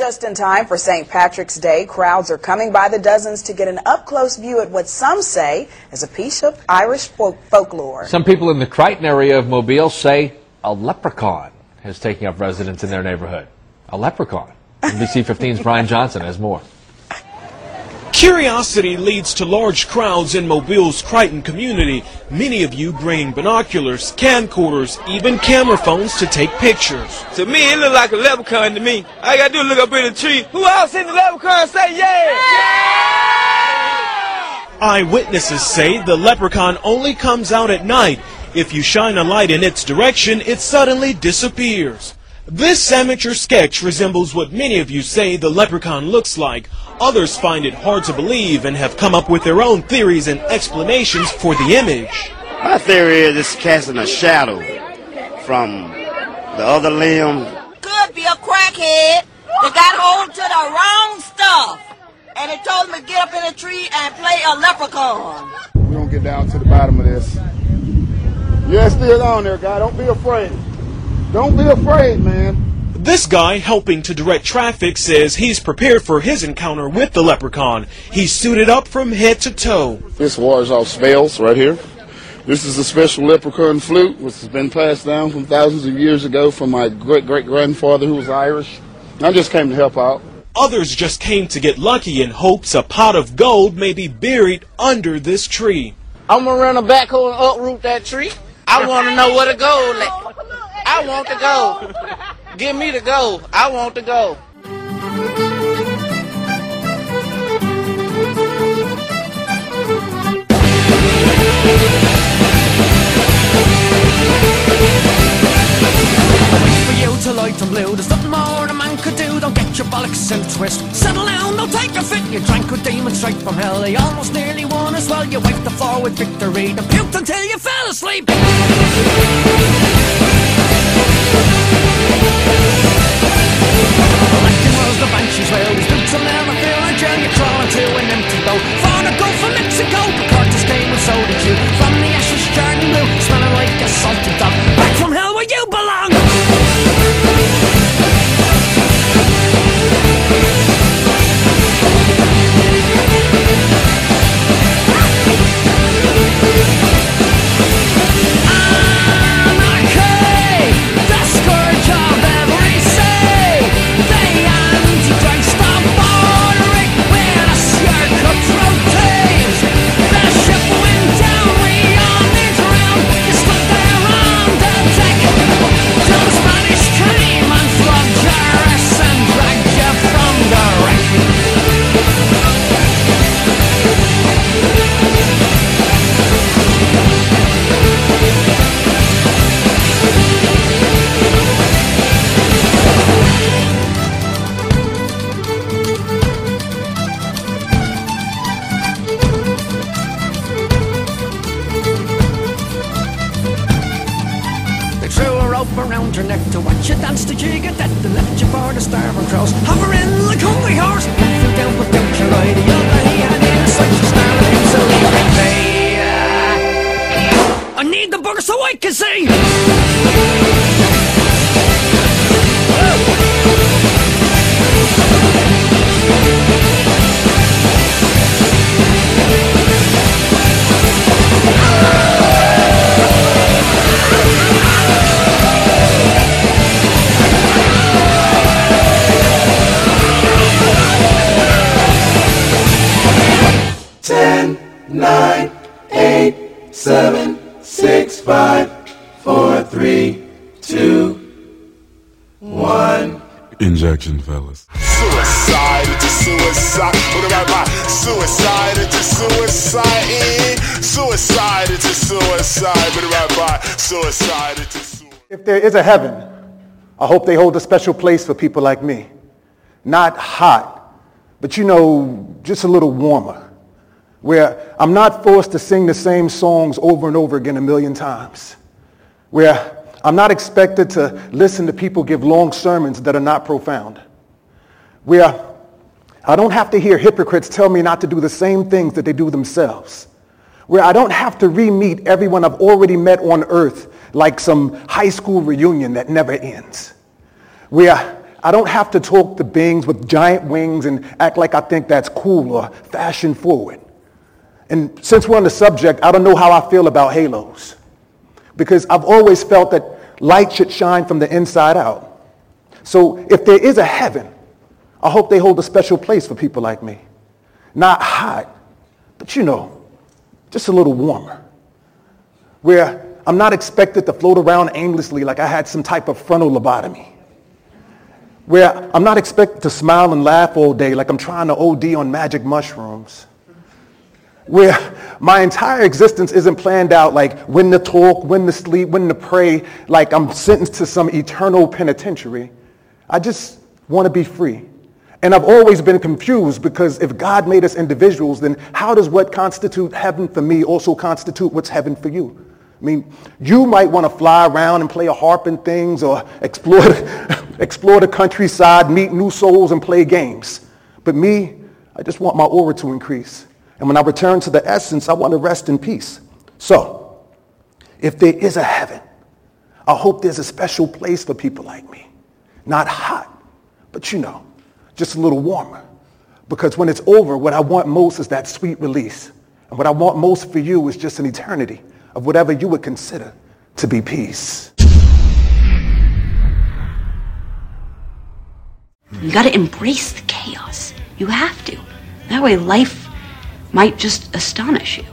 just in time for St. Patrick's Day. Crowds are coming by the dozens to get an up-close view at what some say is a piece of Irish folklore. Some people in the Crichton area of Mobile say a leprechaun is taking up residence in their neighborhood. A leprechaun. NBC 15's Brian Johnson has more. Curiosity leads to large crowds in Mobile's Crichton community, many of you bringing binoculars, camcorders, even camera phones to take pictures. To me, it look like a leprechaun to me. All I gotta do is look up in the tree. Who else in the leprechaun say yeah? Eyewitnesses say the leprechaun only comes out at night. If you shine a light in its direction, it suddenly disappears. This amateur sketch resembles what many of you say the leprechaun looks like. Others find it hard to believe and have come up with their own theories and explanations for the image. My theory is it's casting a shadow from the other limb. Could be a crackhead that got hold to the wrong stuff, and it told him to get up in a tree and play a leprechaun. We're going to get down to the bottom of this. Yeah, it's still on there, guy. Don't be afraid. Don't be afraid, man. This guy helping to direct traffic says he's prepared for his encounter with the leprechaun. He's suited up from head to toe. This wars off spells right here. This is a special leprechaun flute, which has been passed down from thousands of years ago from my great-great-grandfather who was Irish. I just came to help out. Others just came to get lucky in hopes a pot of gold may be buried under this tree. I'm going to run a backhoe and uproot that tree. I want to know where the gold is. I want the gold. Give me the gold. I want the gold. For you to light and blue, there's nothing more a man could do. Don't get your bollocks in a twist. Settle down, don't take a fit. You drank with demons straight from hell. You almost nearly won as well. You wiped the floor with victory. Then puked until you fell asleep. The banshees well, these boots will never fill a jail. You're crawling to an empty boat. Found a goat from Mexico. The Curtis came and so did you. From the ashes jarred and blue, smelling like a salted dog. Back from hell where you belong. Around your neck to watch you dance the jig at that. They left you for the starving crows, hovering like hungry horse. You fell down but don't you ride the other hand in such a snarling so I need the bugger so I can see. Nine, 8, 7, 6, 5, 4, 3, 2, 1. Injection, fellas. Suicide into suicide. Put it right by. Suicide into suicide. Suicide into suicide. Put it right by. Suicide into suicide. If there is a heaven, I hope they hold a special place for people like me. Not hot, but just a little warmer. Where I'm not forced to sing the same songs over and over again a million times. Where I'm not expected to listen to people give long sermons that are not profound. Where I don't have to hear hypocrites tell me not to do the same things that they do themselves. Where I don't have to re-meet everyone I've already met on earth like some high school reunion that never ends. Where I don't have to talk to beings with giant wings and act like I think that's cool or fashion forward. And since we're on the subject, I don't know how I feel about halos. Because I've always felt that light should shine from the inside out. So if there is a heaven, I hope they hold a special place for people like me. Not hot, but you know, just a little warmer. Where I'm not expected to float around aimlessly like I had some type of frontal lobotomy. Where I'm not expected to smile and laugh all day like I'm trying to OD on magic mushrooms. Where my entire existence isn't planned out like when to talk, when to sleep, when to pray, like I'm sentenced to some eternal penitentiary. I just want to be free. And I've always been confused because if God made us individuals, then how does what constitute heaven for me also constitute what's heaven for you? I mean, you might want to fly around and play a harp and things or explore the countryside, meet new souls and play games. But me, I just want my aura to increase. And when I return to the essence, I want to rest in peace. So, if there is a heaven, I hope there's a special place for people like me. Not hot, but you know, just a little warmer. Because when it's over, what I want most is that sweet release. And what I want most for you is just an eternity of whatever you would consider to be peace. You got to embrace the chaos. You have to. That way life might just astonish you.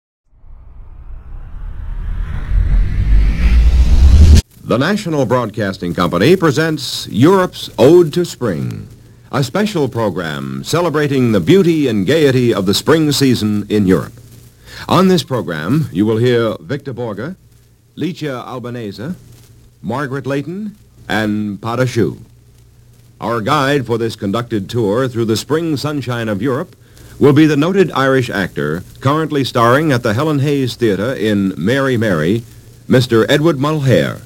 The National Broadcasting Company presents Europe's Ode to Spring, a special program celebrating the beauty and gaiety of the spring season in Europe. On this program, you will hear Victor Borge, Licia Albanese, Margaret Leighton, and Pada Shu. Our guide for this conducted tour through the spring sunshine of Europe will be the noted Irish actor currently starring at the Helen Hayes Theatre in Mary Mary, Mr. Edward Mulhare.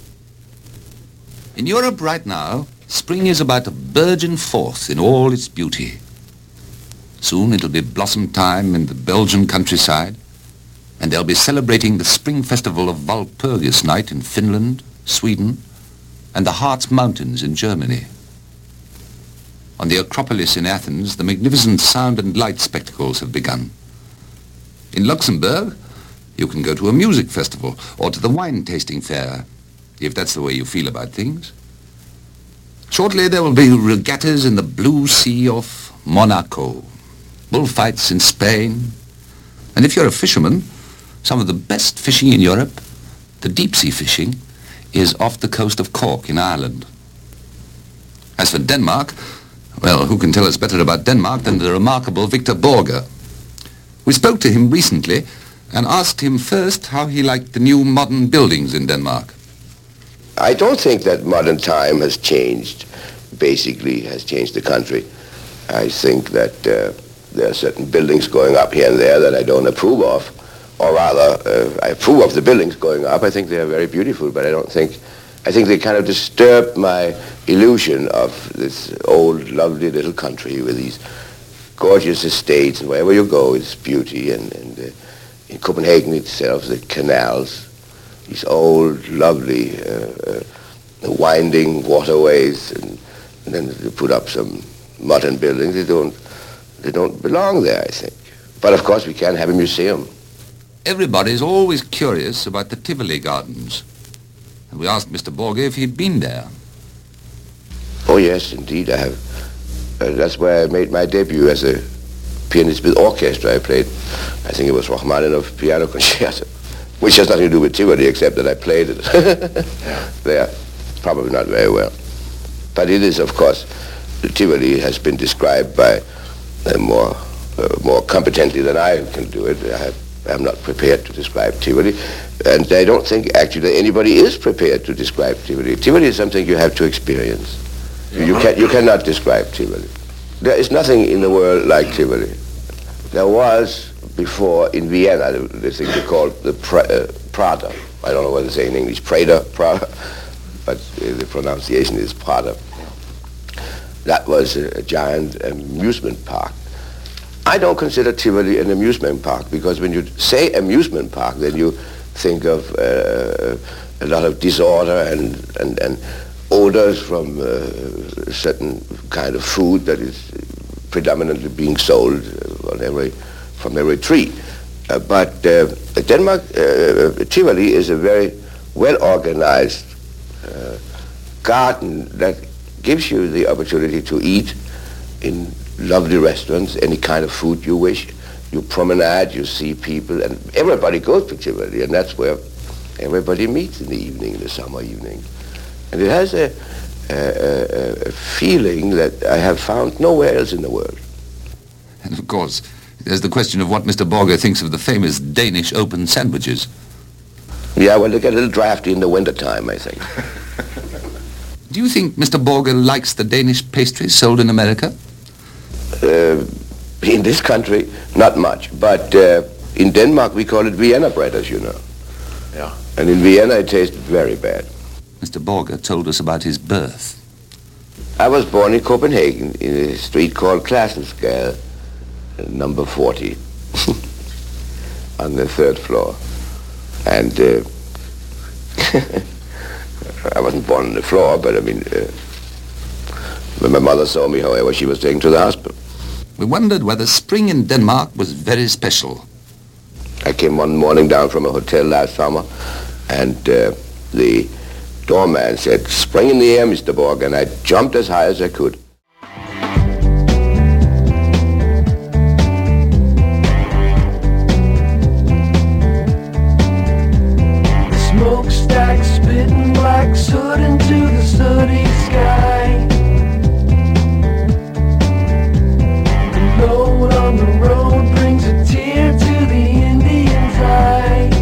In Europe right now, spring is about to burgeon forth in all its beauty. Soon it'll be blossom time in the Belgian countryside, and they'll be celebrating the spring festival of Walpurgis Night in Finland, Sweden, and the Harz Mountains in Germany. On the Acropolis in Athens, the magnificent sound and light spectacles have begun. In Luxembourg, you can go to a music festival or to the wine tasting fair, if that's the way you feel about things. Shortly, there will be regattas in the blue sea of Monaco, bullfights in Spain, and if you're a fisherman, some of the best fishing in Europe, the deep-sea fishing, is off the coast of Cork in Ireland. As for Denmark, well, who can tell us better about Denmark than the remarkable Victor Borge? We spoke to him recently and asked him first how he liked the new modern buildings in Denmark. I don't think that modern time has changed, basically has changed the country. I think that there are certain buildings going up here and there that I don't approve of. Or rather, I approve of the buildings going up. I think they are very beautiful, but I think they kind of disturb my illusion of this old, lovely little country with these gorgeous estates, and wherever you go, it's beauty. And in Copenhagen itself, the canals, these old, lovely, winding waterways, and then they put up some modern buildings. They don't belong there, I think. But of course, we can have a museum. Everybody's always curious about the Tivoli Gardens. And we asked Mr. Borge if he'd been there. Oh, yes, indeed, I have. That's where I made my debut as a pianist with orchestra. I played, I think it was Rachmaninoff Piano Concerto, which has nothing to do with Tivoli, except that I played it there. Probably not very well. But it is, of course, Tivoli has been described by more competently than I can do it. I'm not prepared to describe Tivoli, and I don't think actually that anybody is prepared to describe Tivoli. Tivoli is something you have to experience. You cannot describe Tivoli. There is nothing in the world like Tivoli. There was before in Vienna this thing they called the Prater. I don't know what to say in English, Prater, but the pronunciation is Prater. That was a giant amusement park. I don't consider Tivoli an amusement park, because when you say amusement park, then you think of a lot of disorder and odors from a certain kind of food that is predominantly being sold from every tree. But Denmark, Tivoli is a very well-organized garden that gives you the opportunity to eat in lovely restaurants, any kind of food you wish. You promenade, you see people, and everybody goes to Tivoli, and that's where everybody meets in the evening, in the summer evening. And it has a feeling that I have found nowhere else in the world. And of course, there's the question of what Mr. Borger thinks of the famous Danish open sandwiches. Yeah, well, they get a little drafty in the wintertime, I think. Do you think Mr. Borger likes the Danish pastries sold in America? In this country, not much. But in Denmark, we call it Vienna bread, as you know. Yeah. And in Vienna, it tastes very bad. Mr. Borger told us about his birth. I was born in Copenhagen, in a street called Klassensgade, number 40, on the 3rd floor. And I wasn't born on the floor, but I mean, when my mother saw me, however, she was taken to the hospital. We wondered whether spring in Denmark was very special. I came one morning down from a hotel last summer, and the doorman said, "Spring in the air, Mr. Borg," and I jumped as high as I could. Smokestack spitting black soot into the sooty sky. The load on the road brings a tear to the Indian's eye.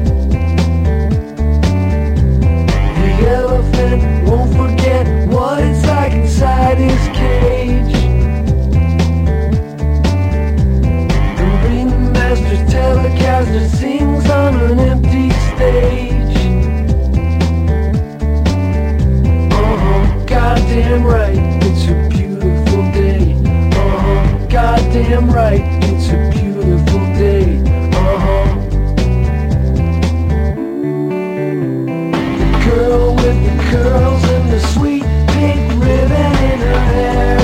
The elephant won't forget what it's like inside his cage. The ringmaster's Telecaster sings on an empty stage. Goddamn right, it's a beautiful day. Goddamn right, it's a beautiful day. The girl with the curls and the sweet pink ribbon in her hair.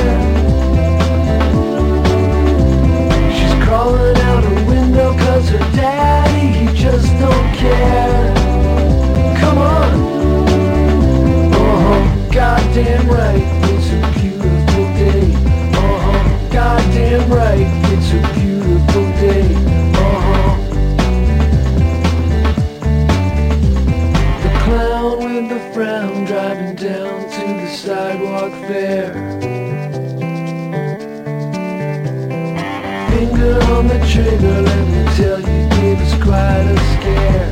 She's crawling out her window 'cause her daddy, he just don't care. Come on. Goddamn right, it's a beautiful day. Goddamn right, it's a beautiful day. The clown with the frown driving down to the sidewalk fair. Finger on the trigger, let me tell you, it was quite a scare.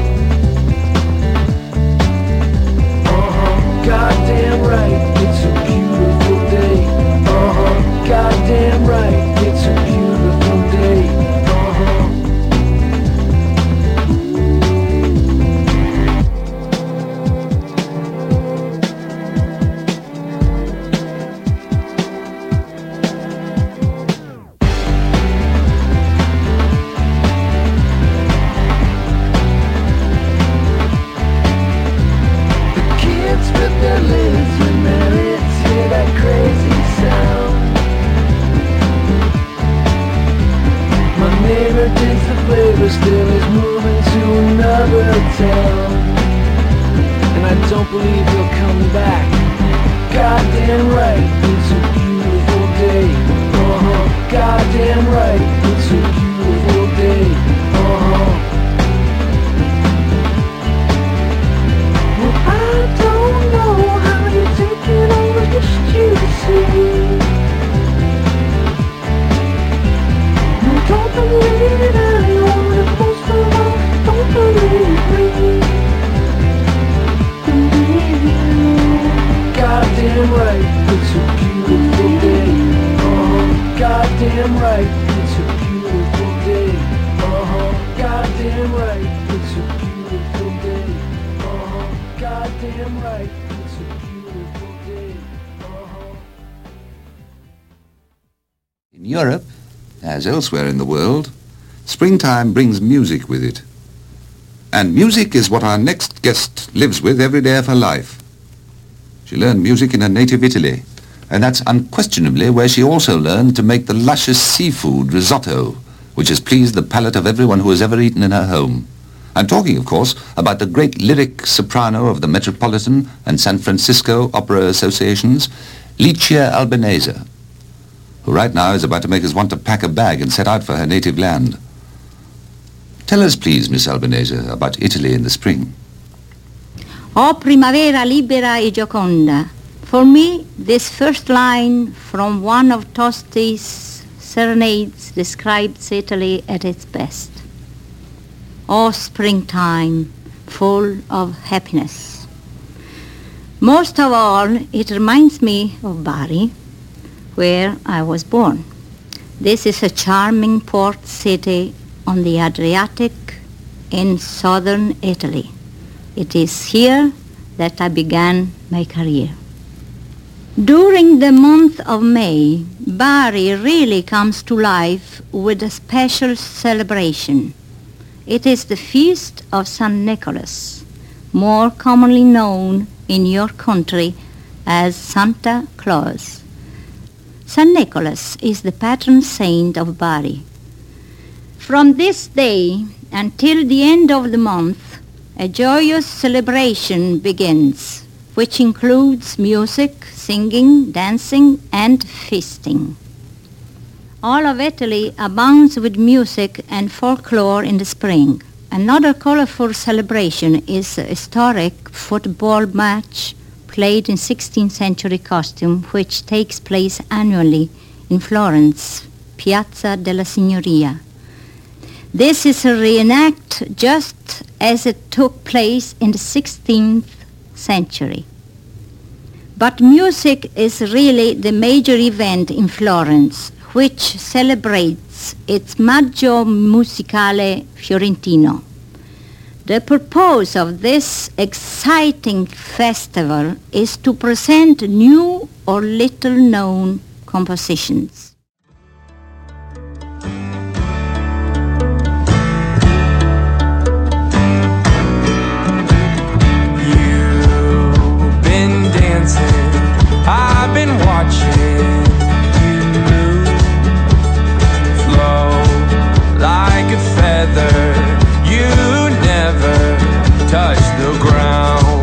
Goddamn right, it's a beautiful day. Goddamn right, it's a beautiful day. Still is moving to another town, and I don't believe he'll come back. Goddamn right, it's a beautiful day. Goddamn right, it's a beautiful day. Well, I don't know how you're taking all of this juicy. Don't believe it, don't believe me. Goddamn right, it's a beautiful day. Goddamn right, it's a beautiful day. Goddamn right, it's a beautiful day. Goddamn right, it's a beautiful day. In Europe, as elsewhere in the world, springtime brings music with it. And music is what our next guest lives with every day of her life. She learned music in her native Italy, and that's unquestionably where she also learned to make the luscious seafood risotto, which has pleased the palate of everyone who has ever eaten in her home. I'm talking, of course, about the great lyric soprano of the Metropolitan and San Francisco Opera Associations, Licia Albanese, who right now is about to make us want to pack a bag and set out for her native land. Tell us, please, Miss Albanese, about Italy in the spring. O primavera libera e gioconda. For me, this first line from one of Tosti's serenades describes Italy at its best. O springtime, full of happiness. Most of all, it reminds me of Bari, where I was born. This is a charming port city on the Adriatic in southern Italy. It is here that I began my career. During the month of May, Bari really comes to life with a special celebration. It is the feast of St. Nicholas, more commonly known in your country as Santa Claus. St. Nicholas is the patron saint of Bari. From this day until the end of the month, a joyous celebration begins, which includes music, singing, dancing, and feasting. All of Italy abounds with music and folklore in the spring. Another colorful celebration is a historic football match played in 16th century costume, which takes place annually in Florence, Piazza della Signoria. This is a reenact just as it took place in the 16th century. But music is really the major event in Florence, which celebrates its Maggio Musicale Fiorentino. The purpose of this exciting festival is to present new or little-known compositions. You've been dancing, I've been watching. Like a feather, you never touch the ground.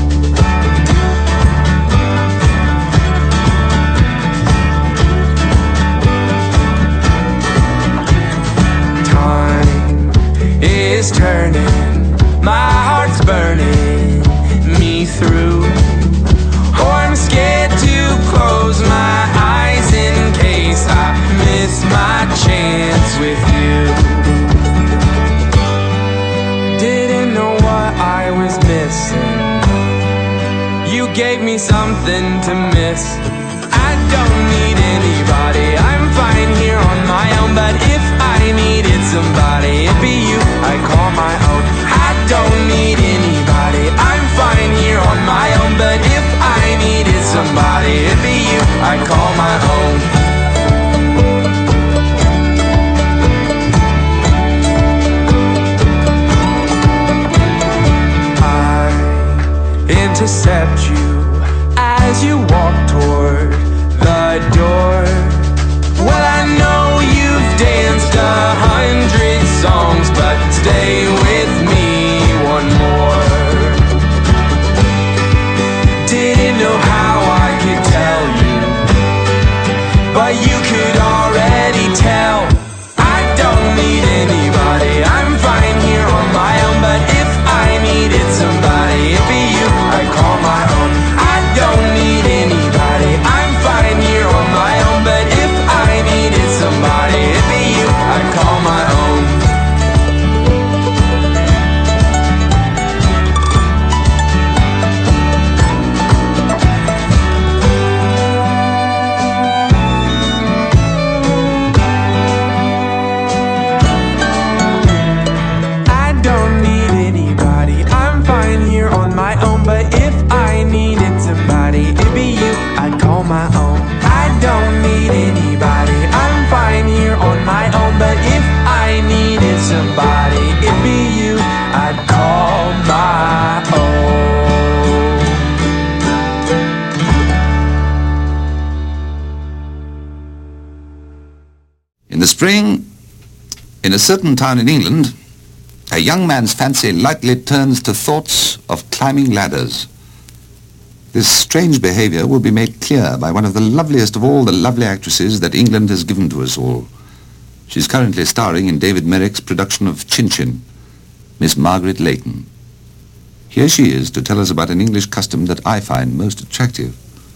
Time is turning, my heart's burning me through. Oh, I'm scared to close my eyes in case I miss my chance with you. Didn't know what I was missing. You gave me something to miss. I don't need anybody, I'm fine here on my own. But if I needed somebody, it'd be you I call my own. I don't need anybody, I'm fine here on my own. But if I needed somebody, it'd be you I call my own. Intercept you as you walk toward the door. Well, I know you've danced 100 songs, but stay with me one more. Didn't know how I could tell you, but you could already tell. I don't need anybody, I'm fine here on my own. But if I needed somebody, it'd be you I call my own. the spring, in a certain town in England, a young man's fancy lightly turns to thoughts of climbing ladders. This strange behavior will be made clear by one of the loveliest of all the lovely actresses that England has given to us all. She's currently starring in David Merrick's production of Chin Chin, Miss Margaret Leighton. Here she is to tell us about an English custom that I find most attractive.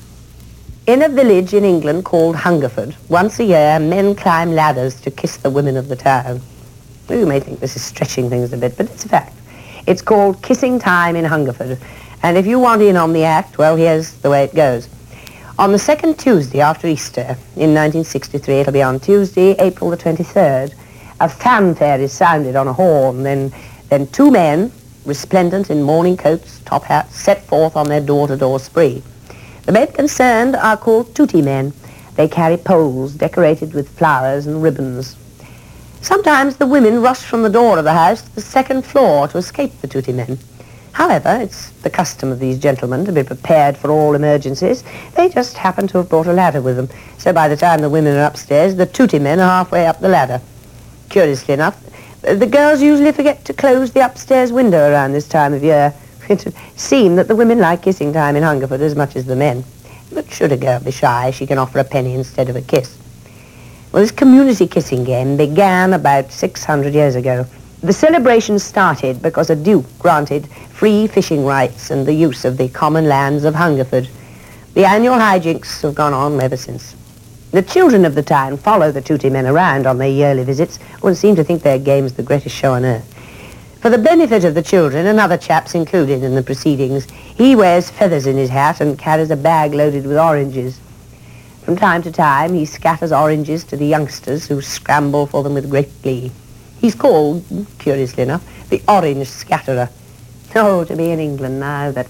In a village in England called Hungerford, once a year men climb ladders to kiss the women of the town. You may think this is stretching things a bit, but it's a fact. It's called Kissing Time in Hungerford. And if you want in on the act, well, here's the way it goes. On the second Tuesday after Easter, in 1963, it'll be on Tuesday, April the 23rd, a fanfare is sounded on a horn. Then two men, resplendent in morning coats, top hats, set forth on their door-to-door spree. The men concerned are called tootie men. They carry poles decorated with flowers and ribbons. Sometimes the women rush from the door of the house to the second floor to escape the tootie men. However, it's the custom of these gentlemen to be prepared for all emergencies. They just happen to have brought a ladder with them, so by the time the women are upstairs, the tootie men are halfway up the ladder. Curiously enough, the girls usually forget to close the upstairs window around this time of year. It would seem that the women like kissing time in Hungerford as much as the men. But should a girl be shy, she can offer a penny instead of a kiss. Well, this community kissing game began about 600 years ago. The celebration started because a duke granted free fishing rights and the use of the common lands of Hungerford. The annual hijinks have gone on ever since. The children of the town follow the tootie men around on their yearly visits and seem to think their game's the greatest show on earth. For the benefit of the children, another chap's included in the proceedings. He wears feathers in his hat and carries a bag loaded with oranges. From time to time, he scatters oranges to the youngsters who scramble for them with great glee. He's called, curiously enough, the Orange Scatterer. Oh, to be in England now that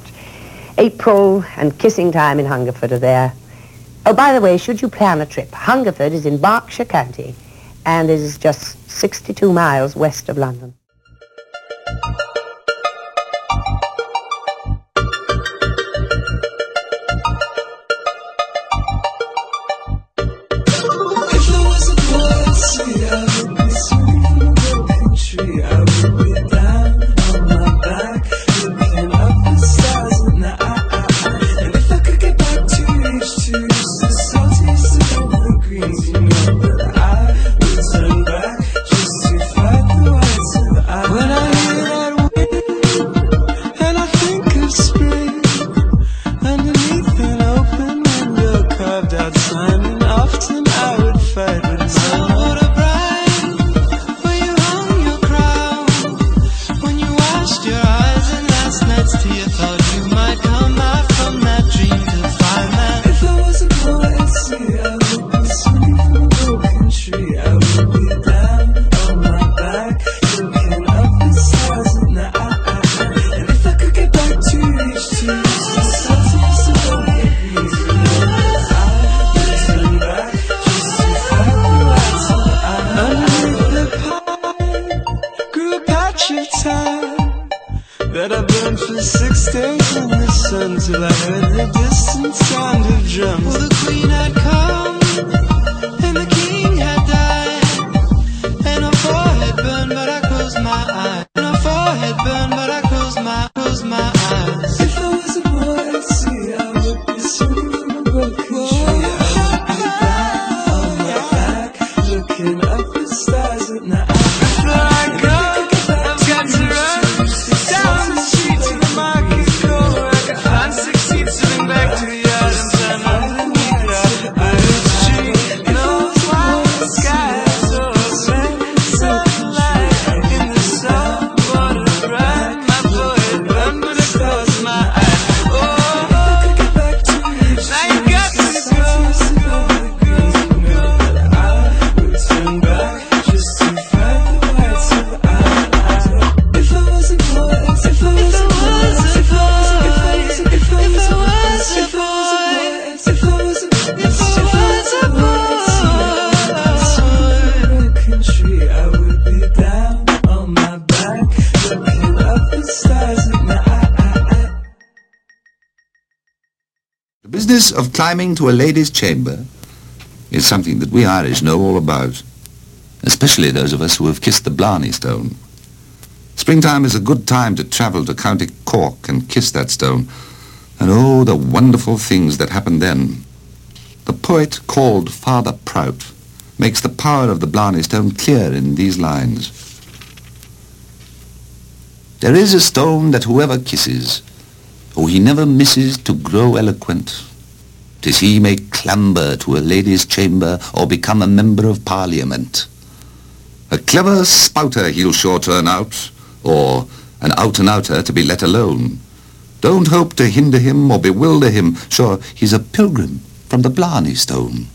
April and kissing time in Hungerford are there. Oh, by the way, should you plan a trip, Hungerford is in Berkshire County and is just 62 miles west of London. that I burned for 6 days in the sun till I heard the distant sound of drums. Well, the queen had come and the king had died, and her forehead burned, but I closed my eyes. And her forehead burned, but I closed my eyes. If I was a boy, I'd see I would be swinging from a broken tree. I would be down on my back, looking up the stars at night. The business of climbing to a lady's chamber is something that we Irish know all about. especially those of us who have kissed the Blarney Stone. Springtime is a good time to travel to County Cork and kiss that stone, and oh, the wonderful things that happen then. The poet called Father Prout makes the power of the Blarney Stone clear in these lines. There is a stone that whoever kisses, oh, he never misses to grow eloquent. 'Tis he may clamber to a lady's chamber or become a member of Parliament. A clever spouter he'll sure turn out, or an out-and-outer to be let alone. Don't hope to hinder him or bewilder him, sure he's a pilgrim from the Blarney Stone.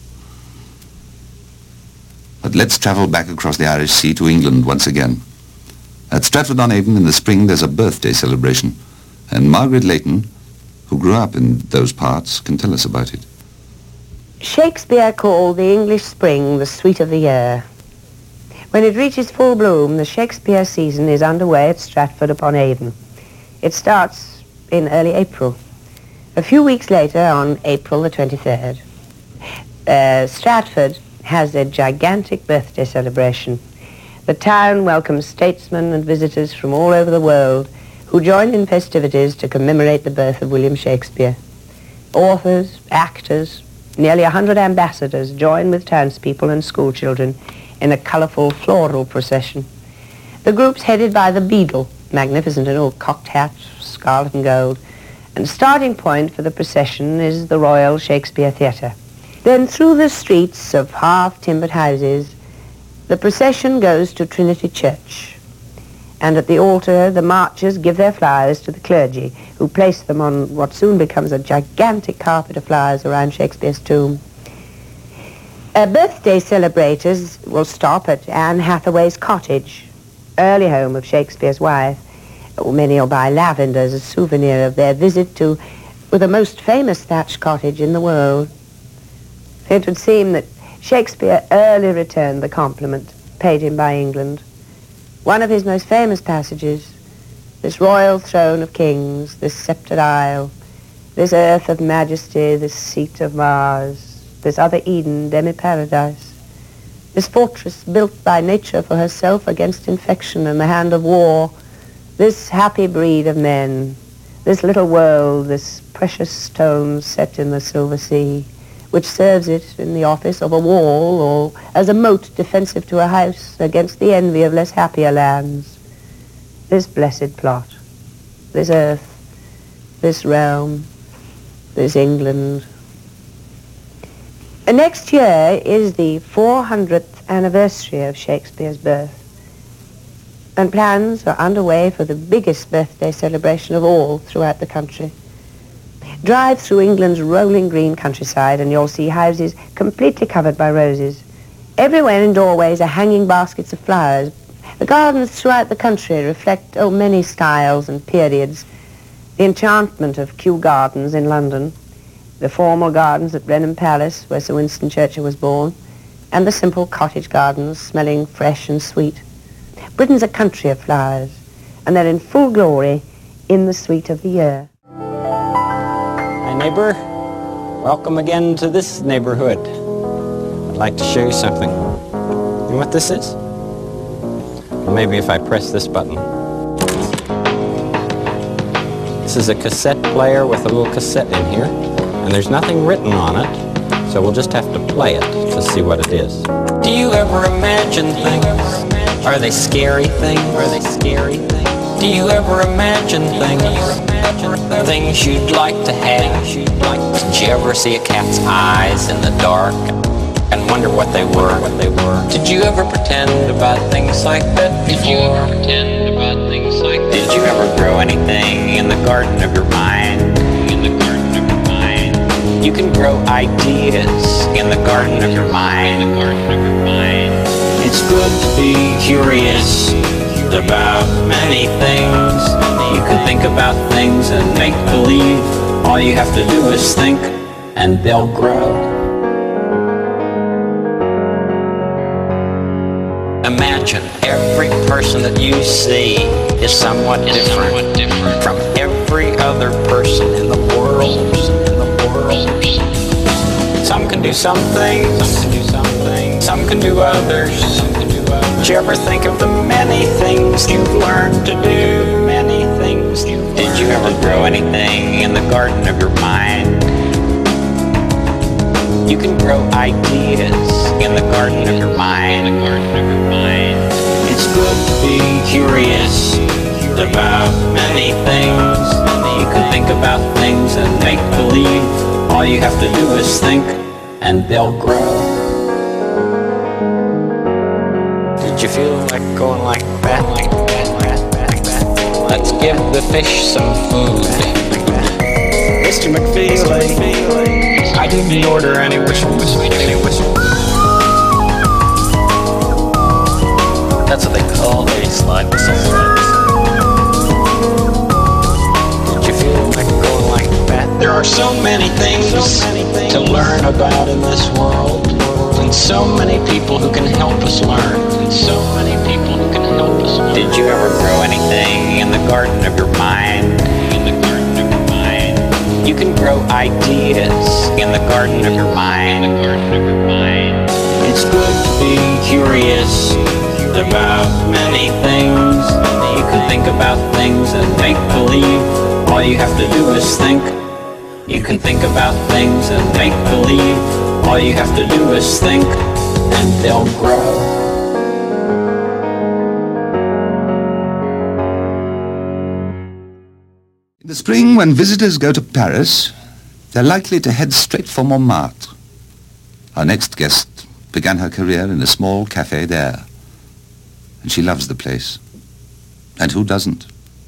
But let's travel back across the Irish Sea to England once again. At Stratford-on-Avon in the spring there's a birthday celebration, and Margaret Leighton, who grew up in those parts, can tell us about it. Shakespeare called the English spring the sweet of the year. When it reaches full bloom, the Shakespeare season is underway at Stratford-upon-Avon. It starts in early April. A few weeks later, on April the 23rd, Stratford has a gigantic birthday celebration. The town welcomes statesmen and visitors from all over the world who join in festivities to commemorate the birth of William Shakespeare. Authors, actors, nearly 100 ambassadors join with townspeople and schoolchildren in a colourful floral procession. The group's headed by the Beadle, magnificent in old cocked hat, scarlet and gold, and the starting point for the procession is the Royal Shakespeare Theatre. Then through the streets of half-timbered houses, the procession goes to Trinity Church, and at the altar the marchers give their flowers to the clergy, who place them on what soon becomes a gigantic carpet of flowers around Shakespeare's tomb. Birthday celebrators will stop at Anne Hathaway's cottage, early home of Shakespeare's wife. Many will buy lavender as a souvenir of their visit to the most famous thatched cottage in the world. It would seem that Shakespeare early returned the compliment paid him by England. One of his most famous passages, this royal throne of kings, this sceptred isle, this earth of majesty, this seat of Mars, this other Eden, demi-paradise, this fortress built by nature for herself against infection and the hand of war, this happy breed of men, this little world, this precious stone set in the silver sea, which serves it in the office of a wall or as a moat defensive to a house against the envy of less happier lands. This blessed plot, this earth, this realm, this England. Next year is the 400th anniversary of Shakespeare's birth, and plans are underway for the biggest birthday celebration of all throughout the country. Drive through England's rolling green countryside and you'll see houses completely covered by roses. Everywhere in doorways are hanging baskets of flowers. The gardens throughout the country reflect many styles and periods. The enchantment of Kew Gardens in London, the formal gardens at Blenheim Palace, where Sir Winston Churchill was born, and the simple cottage gardens smelling fresh and sweet. Britain's a country of flowers, and they're in full glory in the sweet of the year. Hi, neighbor. Welcome again to this neighborhood. I'd like to show you something. You know what this is? Well, maybe if I press this button. This is a cassette player with a little cassette in here, and there's nothing written on it, so we'll just have to play it to see what it is. Do you ever imagine things? Are they scary things? Are they scary things? Do you ever imagine things? Things you'd like to have? Did you ever see a cat's eyes in the dark and wonder what they were? Did you ever pretend about things like that before? Did you ever pretend about things like that? Did you ever grow anything in the garden of your mind? You can grow ideas in the garden of your mind. It's good to be curious about many things. You can think about things and make believe. All you have to do is think and they'll grow. Imagine every person that you see is somewhat different from every other person in the world. Some can do some things, some can do others. Did you ever think of the many things you've learned to do? Many things you've learned. Did you ever grow anything in the garden of your mind? You can grow ideas in the garden of your mind. It's good to be curious about many things. You can think about things and make believe. All you have to do is think, and they'll grow. Did you feel like going like that? Let's give the fish some food. Mr. McFeely, I didn't order any whistles. That's what they call a slide whistle. Did you feel like going like that? There are so many things to learn about in this world, and so many people who can help us learn. Did you ever grow anything in the garden of your mind? You can grow ideas in the garden of your mind. It's good to be curious about many things. You can think about things and make believe. All you have to do is think. You can think about things and make believe. All you have to do is think, and they'll grow. In the spring, when visitors go to Paris, they're likely to head straight for Montmartre. Our next guest began her career in a small cafe there, and she loves the place. And who doesn't?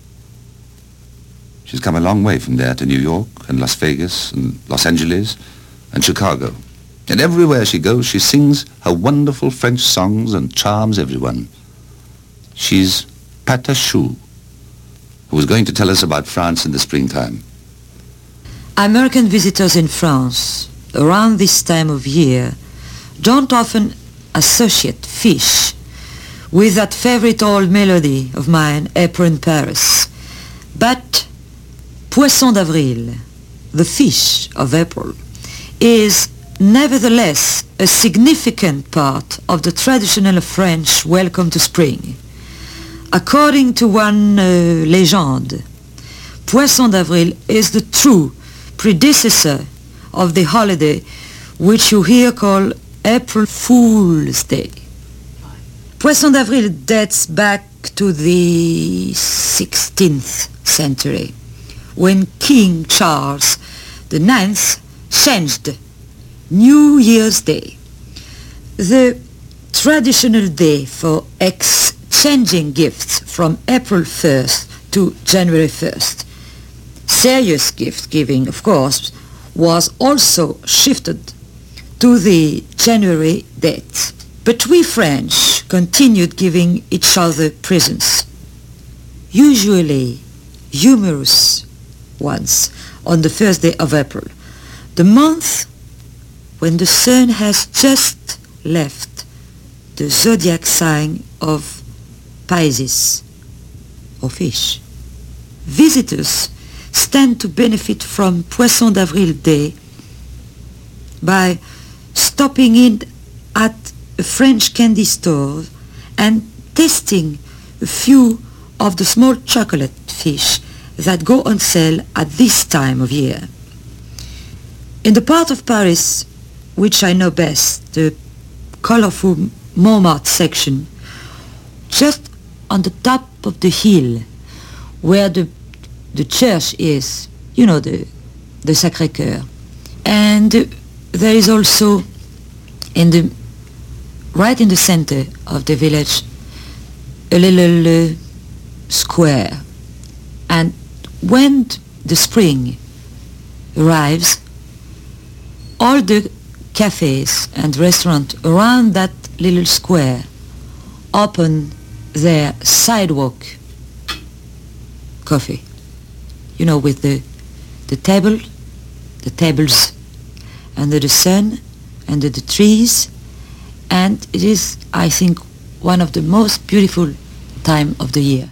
She's come a long way from there to New York and Las Vegas and Los Angeles and Chicago. And everywhere she goes, she sings her wonderful French songs and charms everyone. She's Patachou, who was going to tell us about France in the springtime. American visitors in France around this time of year don't often associate fish with that favorite old melody of mine, April in Paris. But Poisson d'Avril, the fish of April, is nevertheless a significant part of the traditional French welcome to spring. According to one legend, Poisson d'Avril is the true predecessor of the holiday which you here call April Fool's Day. Poisson d'Avril dates back to the 16th century, when King Charles IX changed New Year's Day, the traditional day for exchanging gifts from April 1st to January 1st. Serious gift-giving, of course, was also shifted to the January date. But we French continued giving each other presents, usually humorous ones, on the first day of April, the month when the sun has just left the zodiac sign of Pisces, or fish. Visitors stand to benefit from Poisson d'Avril Day by stopping in at a French candy store and tasting a few of the small chocolate fish that go on sale at this time of year. In the part of Paris which I know best, the colorful Montmartre section, just on the top of the hill where the church is, you know, the Sacré-Cœur. And there is also right in the center of the village a little square. And when the spring arrives, all the cafes and restaurants around that little square open their sidewalk coffee. You know, with the tables under the sun, under the trees, and it is, I think, one of the most beautiful time of the year.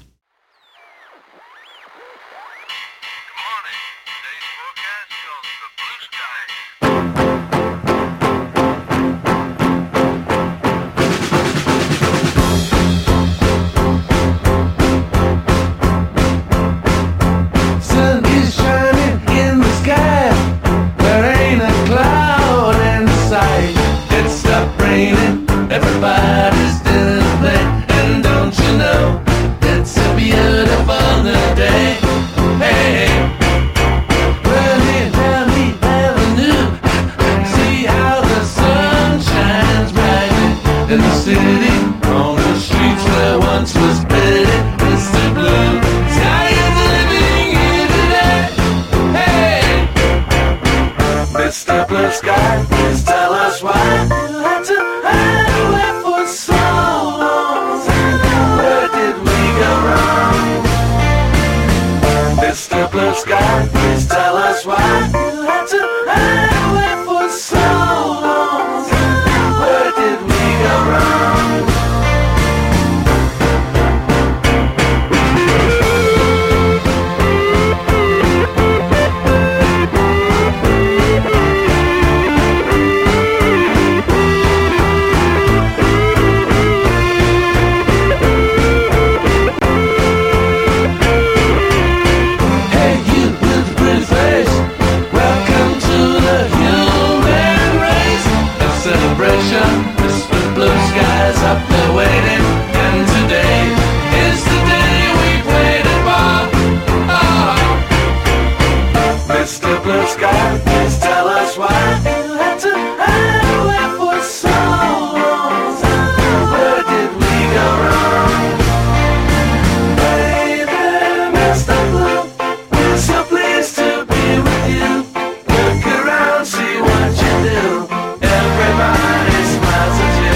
blue sky, please tell us why you had to hide away for so long. Where did we go wrong? Mr. Blue Sky, please tell us why you had to hide away for so long. Where did we go wrong? Mr. Blue Sky's up there waiting, and today is the day we've waited for. Oh. Mr. Blue Sky, please tell us why you had to hide away for so long. Where did we go wrong? Baby, Mr. Blue, we're so pleased to be with you. Look around, see what you do. Everybody smiles at you.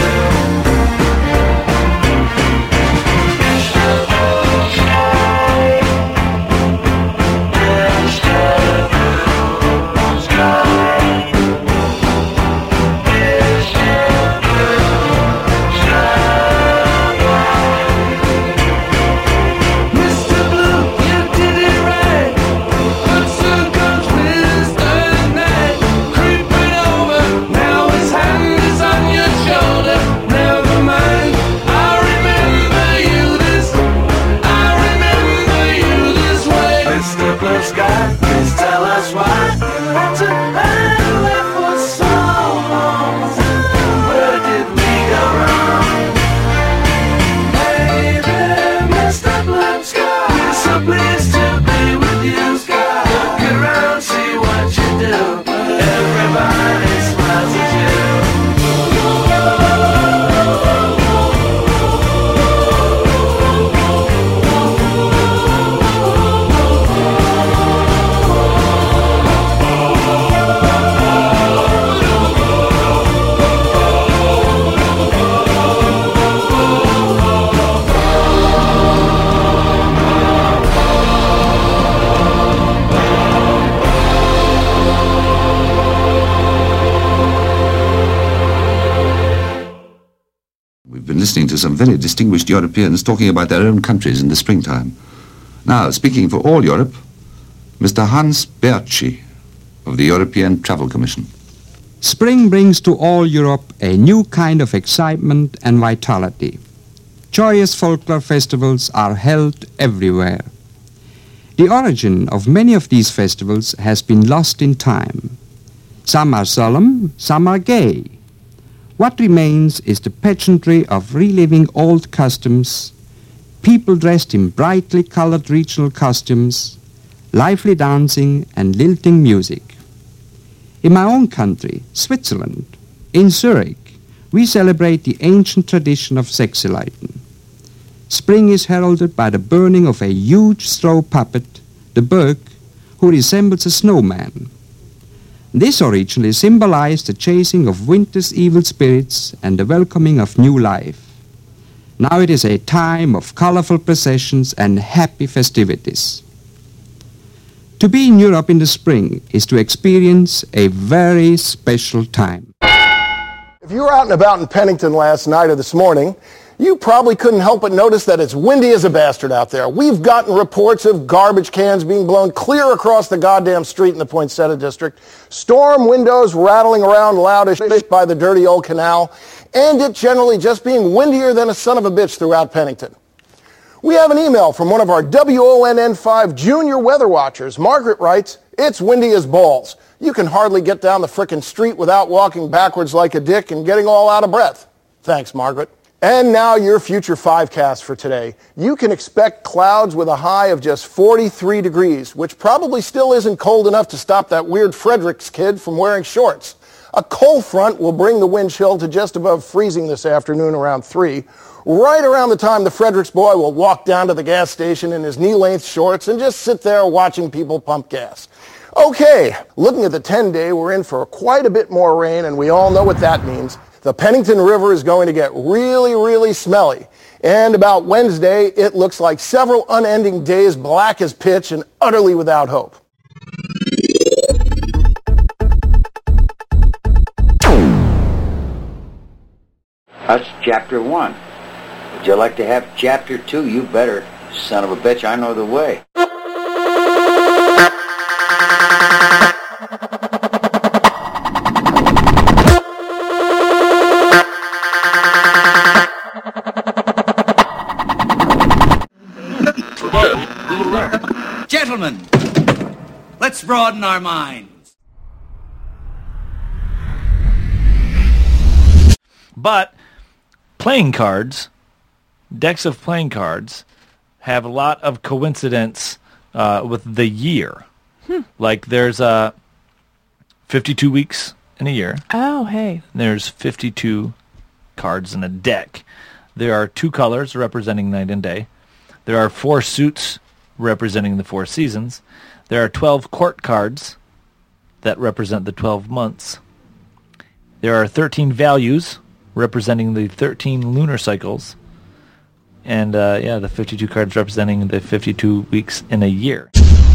Mr. Blue, you did it right. But soon comes Mr. Night, creeping over. Now his hand is on your shoulder. Never mind, I remember you this way. Mr. Blue Sky, please tell us why you had to hide away for so long. Where did we go wrong? Baby, Mr. Blue Sky, we're so pleased to be with you. Look around, see what you do. Everybody smiles at you. We've been listening to some very distinguished Europeans talking about their own countries in the springtime. Now, speaking for all Europe, Mr. Hans Bertschi of the European Travel Commission. Spring brings to all Europe a new kind of excitement and vitality. Joyous folklore festivals are held everywhere. The origin of many of these festivals has been lost in time. Some are solemn, some are gay. What remains is the pageantry of reliving old customs, people dressed in brightly colored regional costumes, lively dancing and lilting music. In my own country, Switzerland, in Zurich, we celebrate the ancient tradition of Sechseleiten. Spring is heralded by the burning of a huge straw puppet, the Berg, who resembles a snowman. This originally symbolized the chasing of winter's evil spirits and the welcoming of new life. Now it is a time of colorful processions and happy festivities. To be in Europe in the spring is to experience a very special time. If you were out and about in Pennington last night or this morning, you probably couldn't help but notice that it's windy as a bastard out there. We've gotten reports of garbage cans being blown clear across the goddamn street in the Poinsettia district, storm windows rattling around loud as shit by the dirty old canal, and it generally just being windier than a son of a bitch throughout Pennington. We have an email from one of our WONN5 junior weather watchers. Margaret writes, "It's windy as balls. You can hardly get down the frickin' street without walking backwards like a dick and getting all out of breath." Thanks, Margaret. And now your future 5cast for today. You can expect clouds with a high of just 43 degrees, which probably still isn't cold enough to stop that weird Fredericks kid from wearing shorts. A cold front will bring the wind chill to just above freezing this afternoon around 3. Right around the time the Fredericks boy will walk down to the gas station in his knee-length shorts and just sit there watching people pump gas. Okay, looking at the 10-day, we're in for quite a bit more rain, and we all know what that means. The Pennington River is going to get really, really smelly. And about Wednesday, it looks like several unending days black as pitch and utterly without hope. That's chapter 1. Would you like to have chapter 2? You better, son of a bitch, I know the way. Gentlemen, let's broaden our minds. But playing cards, decks of playing cards, have a lot of coincidence with the year. Like there's 52 weeks in a year. Oh, hey. There's 52 cards in a deck. There are 2 colors representing night and day. There are 4 suits representing the 4 seasons. There are 12 court cards that represent the 12 months. There are 13 values representing the 13 lunar cycles. And the 52 cards representing the 52 weeks in a year.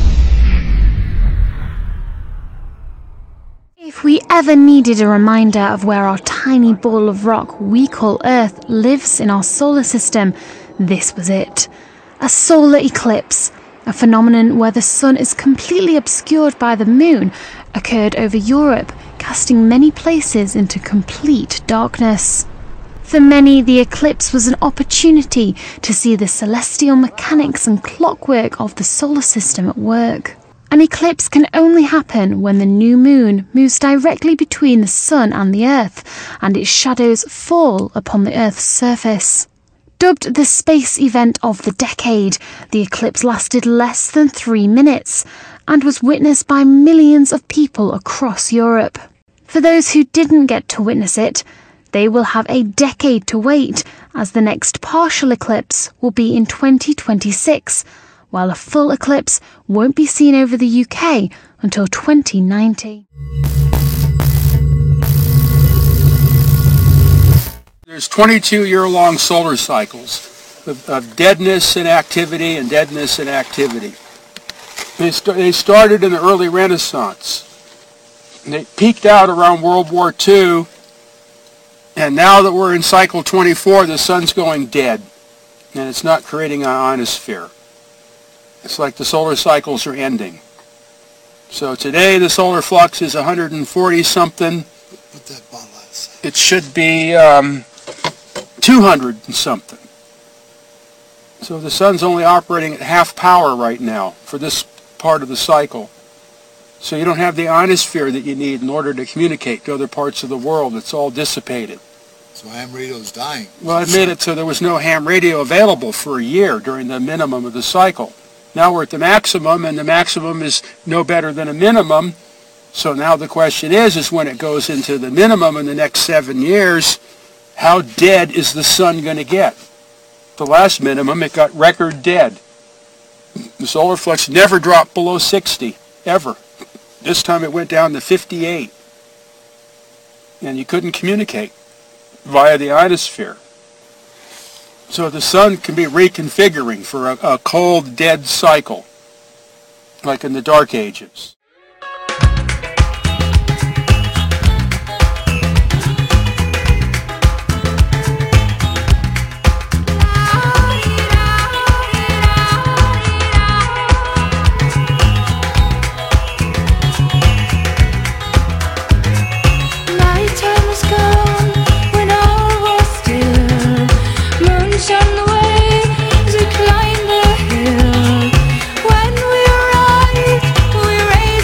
If we ever needed a reminder of where our tiny ball of rock we call Earth lives in our solar system, this was it. A solar eclipse, a phenomenon where the sun is completely obscured by the moon, occurred over Europe, casting many places into complete darkness. For many, the eclipse was an opportunity to see the celestial mechanics and clockwork of the solar system at work. An eclipse can only happen when the new moon moves directly between the sun and the Earth, and its shadows fall upon the Earth's surface. Dubbed the space event of the decade, the eclipse lasted less than 3 minutes and was witnessed by millions of people across Europe. For those who didn't get to witness it, they will have a decade to wait, as the next partial eclipse will be in 2026, while a full eclipse won't be seen over the UK until 2090. There's 22-year-long solar cycles of deadness and activity and deadness and activity. They started in the early Renaissance. And they peaked out around World War II, and now that we're in cycle 24, the sun's going dead, and it's not creating an ionosphere. It's like the solar cycles are ending. So today the solar flux is 140-something. It should be 200 and something. So the sun's only operating at half power right now for this part of the cycle. So you don't have the ionosphere that you need in order to communicate to other parts of the world. It's all dissipated. So ham radio's dying. Well, it made it so there was no ham radio available for a year during the minimum of the cycle. Now we're at the maximum, and the maximum is no better than a minimum. So now the question is when it goes into the minimum in the next 7 years, how dead is the sun going to get? The last minimum, it got record dead. The solar flux never dropped below 60, ever. This time it went down to 58. And you couldn't communicate via the ionosphere. So the sun can be reconfiguring for a cold, dead cycle, like in the Dark Ages. We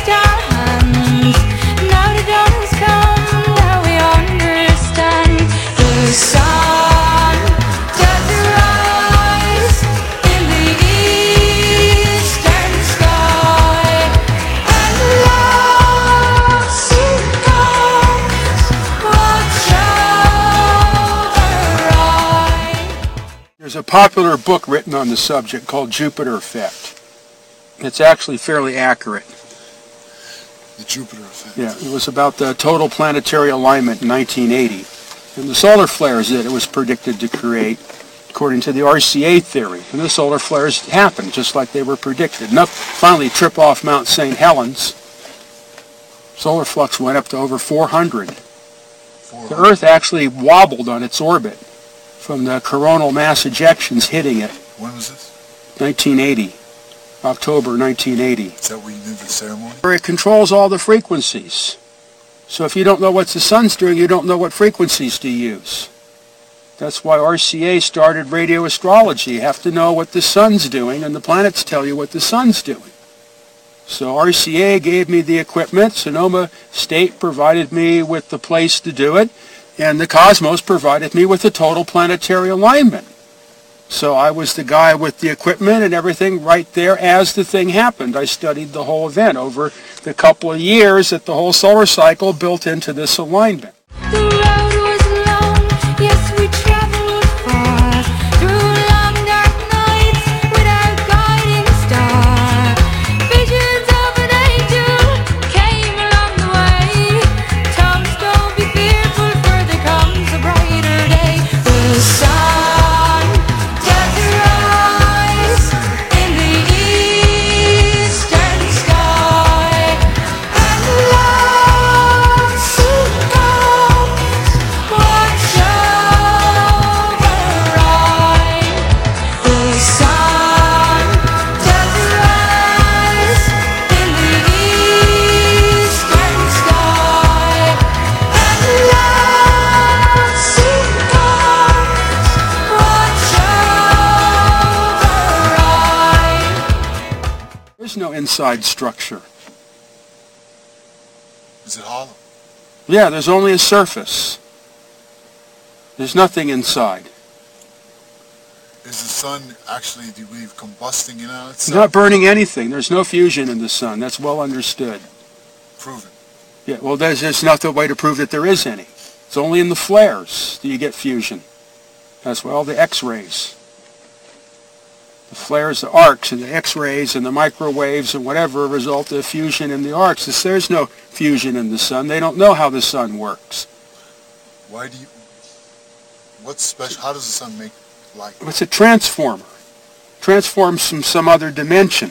There's a popular book written on the subject called Jupiter Effect. It's actually fairly accurate. The Jupiter Effect. Yeah, it was about the total planetary alignment in 1980. And the solar flares that it was predicted to create, according to the RCA theory. And the solar flares happened just like they were predicted. Enough finally trip off Mount St. Helens. Solar flux went up to over 400. The Earth actually wobbled on its orbit from the coronal mass ejections hitting it. When was this? 1980. October 1980. Is that where you did the ceremony? It controls all the frequencies. So if you don't know what the sun's doing, you don't know what frequencies to use. That's why RCA started radio astrology. You have to know what the sun's doing, and the planets tell you what the sun's doing. So RCA gave me the equipment, Sonoma State provided me with the place to do it, and the Cosmos provided me with the total planetary alignment. So I was the guy with the equipment and everything right there as the thing happened. I studied the whole event over the couple of years that the whole solar cycle built into this alignment. The road was long, yes, we traveled far, through long dark nights without guiding star. Visions of an angel came along the way. Told us don't be fearful, for there comes a brighter day. The sun does rise in the eastern sky, and love soon comes. Watch over I. The sun does rise in the eastern sky, and love soon comes. Watch over I. There's no inside structure. Is it hollow? Yeah, there's only a surface. There's nothing inside. Is the sun actually, do you believe, combusting in on It's itself? not burning anything. There's no fusion in the sun. That's well understood. Proven. Yeah, well, there's just not the way to prove that there is any. It's only in the flares that you get fusion. That's why all the X-rays. The flares, the arcs, and the X-rays, and the microwaves, and whatever result of fusion in the arcs. There's no fusion in the sun. They don't know how the sun works. Why do you, what's special, how does the sun make light? It's a transformer. Transforms from some other dimension.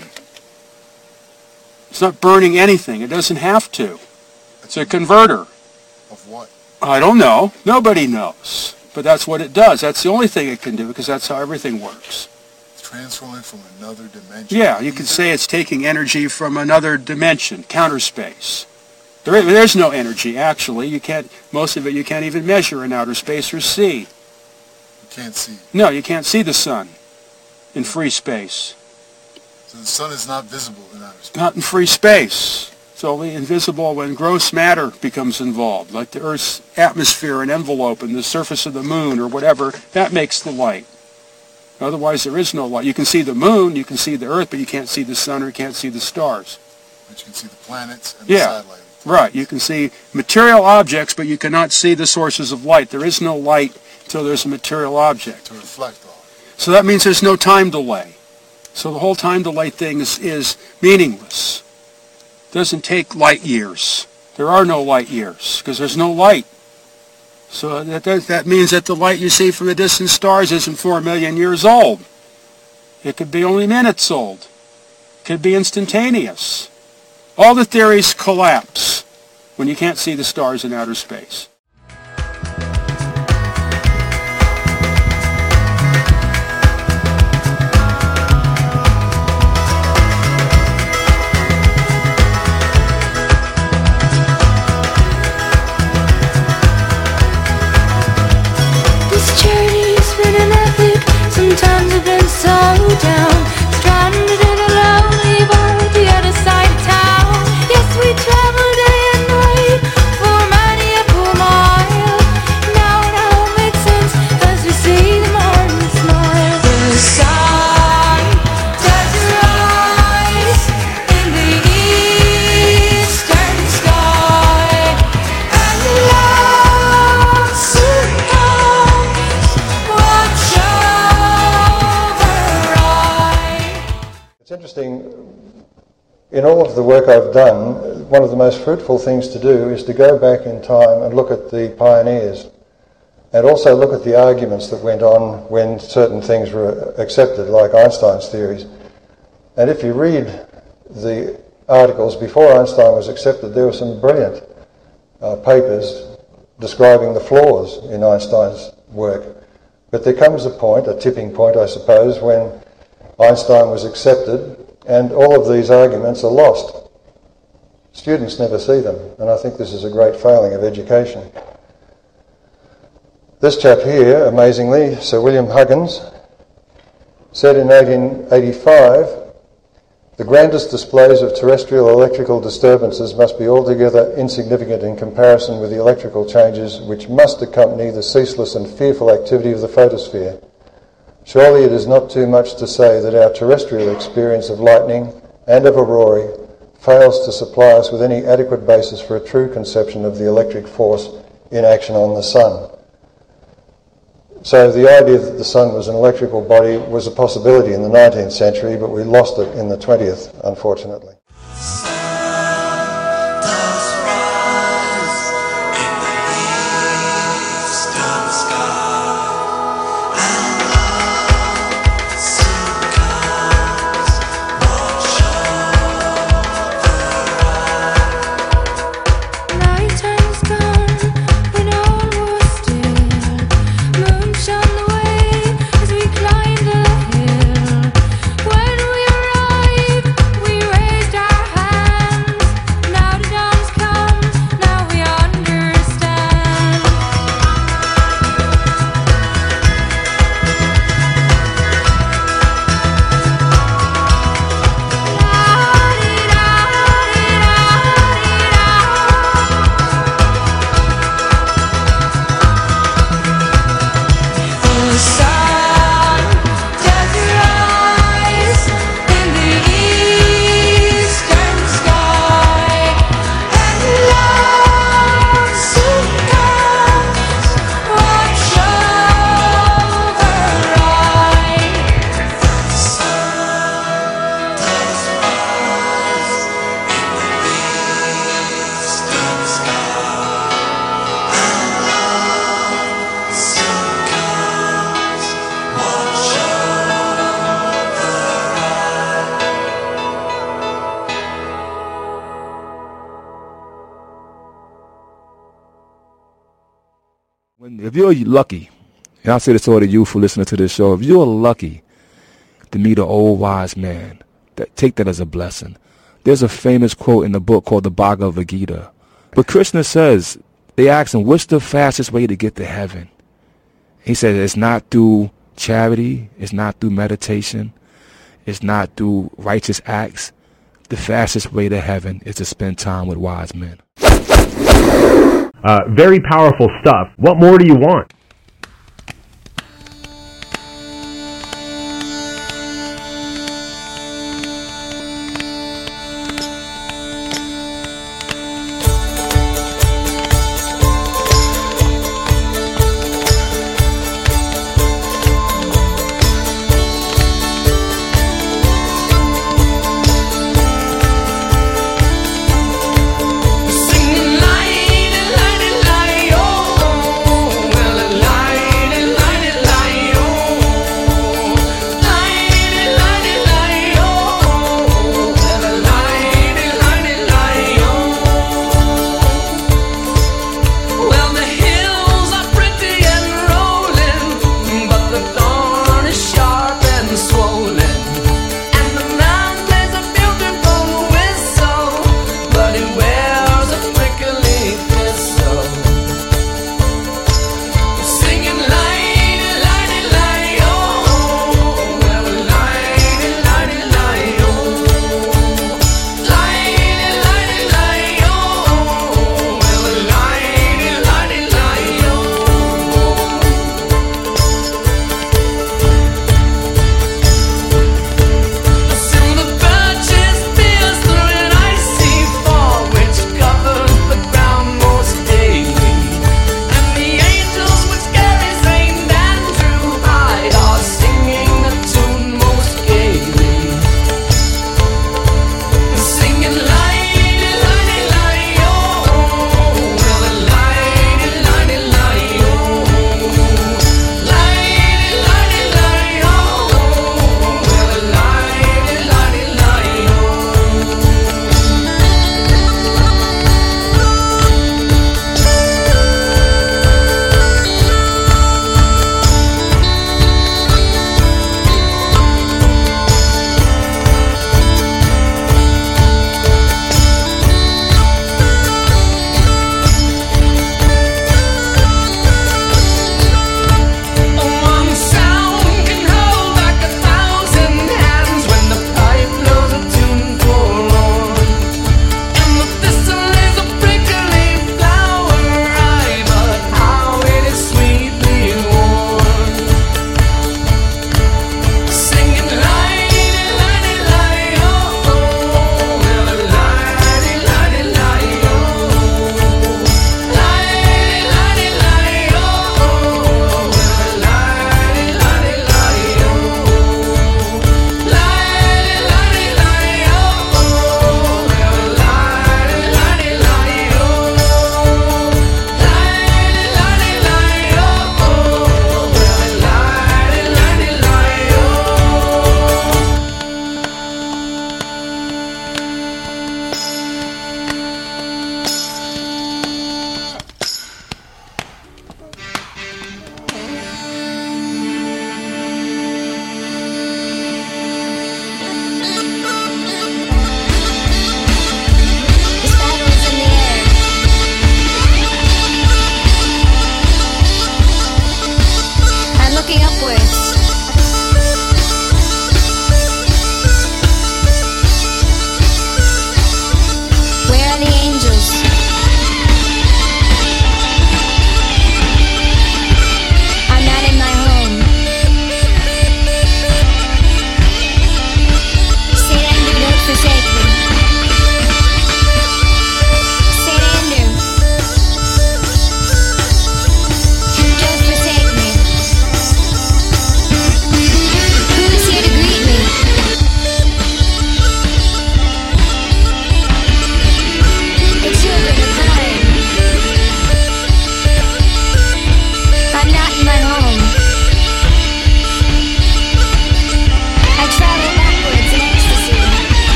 It's not burning anything. It doesn't have to. It's a converter. Of what? I don't know. Nobody knows. But that's what it does. That's the only thing it can do, because that's how everything works. Transforming from another dimension? Yeah, you could say it's taking energy from another dimension, counter space. There's no energy, actually. You can't, most of it you can't even measure in outer space or see. You can't see. No, you can't see the sun in free space. So the sun is not visible in outer space? Not in free space. It's only invisible when gross matter becomes involved, like the Earth's atmosphere and envelope and the surface of the moon or whatever. That makes the light. Otherwise, there is no light. You can see the moon, you can see the Earth, but you can't see the sun or you can't see the stars. But you can see the planets and the Yeah, satellite. right. You can see material objects, but you cannot see the sources of light. There is no light until there's a material object. To reflect off. So that means there's no time delay. So the whole time delay thing is meaningless. It doesn't take light years. There are no light years because there's no light. So that means that the light you see from the distant stars isn't 4 million years old. It could be only minutes old. It could be instantaneous. All the theories collapse when you can't see the stars in outer space. This journey's been an epic. Sometimes I've been so down, stranded in a lonely bar at the other side of town. Yes, we traveled day and night for many a poor in all of the work I've done, one of the most fruitful things to do is to go back in time and look at the pioneers, and also look at the arguments that went on when certain things were accepted, like Einstein's theories. And if you read the articles before Einstein was accepted, there were some brilliant papers describing the flaws in Einstein's work. But there comes a point, a tipping point I suppose, when Einstein was accepted and all of these arguments are lost. Students never see them, and I think this is a great failing of education. This chap here, amazingly, Sir William Huggins, said in 1885, "The grandest displays of terrestrial electrical disturbances must be altogether insignificant in comparison with the electrical changes which must accompany the ceaseless and fearful activity of the photosphere. Surely it is not too much to say that our terrestrial experience of lightning and of aurorae fails to supply us with any adequate basis for a true conception of the electric force in action on the sun." So the idea that the sun was an electrical body was a possibility in the 19th century, but we lost it in the 20th, unfortunately. If you're lucky, and I say this to all the youth who listen to this show, if you're lucky to meet an old wise man, take that as a blessing. There's a famous quote in the book called the Bhagavad Gita. But Krishna says, they ask him, what's the fastest way to get to heaven? He says, it's not through charity, it's not through meditation, it's not through righteous acts. The fastest way to heaven is to spend time with wise men. Very powerful stuff. What more do you want? Singing light, light, light, oh, well,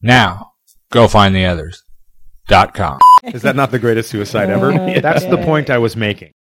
Now, go find the others.com. Is that not the greatest suicide ever? That's the point I was making.